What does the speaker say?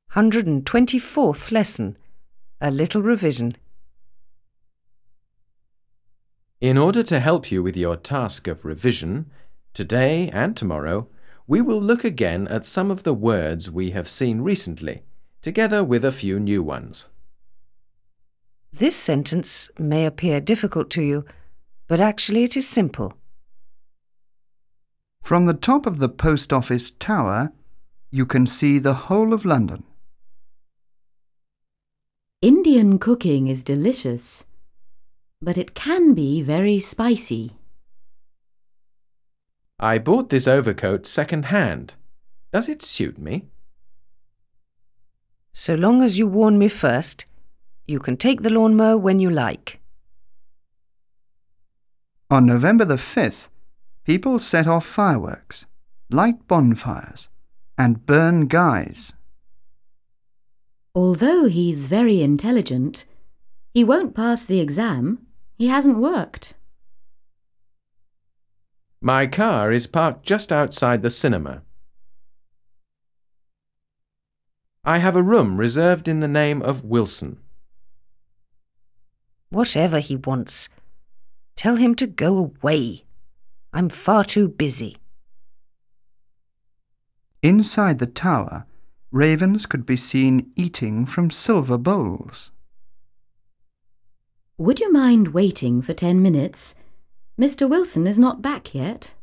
124th lesson. A little revision. In order to help you with your task of revision, today and tomorrow, we will look again at some of the words we have seen recently, together with a few new ones. This sentence may appear difficult to you, but actually it is simple. From the top of the post office tower, you can see the whole of London. Indian cooking is delicious, but it can be very spicy. I bought this overcoat second-hand. Does it suit me? So long as you warn me first, you can take the lawnmower when you like. On November the 5th, people set off fireworks, light bonfires, and burn guys. Although he's very intelligent, he won't pass the exam. He hasn't worked. My car is parked just outside the cinema. I have a room reserved in the name of Wilson. Whatever he wants, tell him to go away. I'm far too busy. Inside the tower, ravens could be seen eating from silver bowls. Would you mind waiting for 10 minutes? Mr. Wilson is not back yet.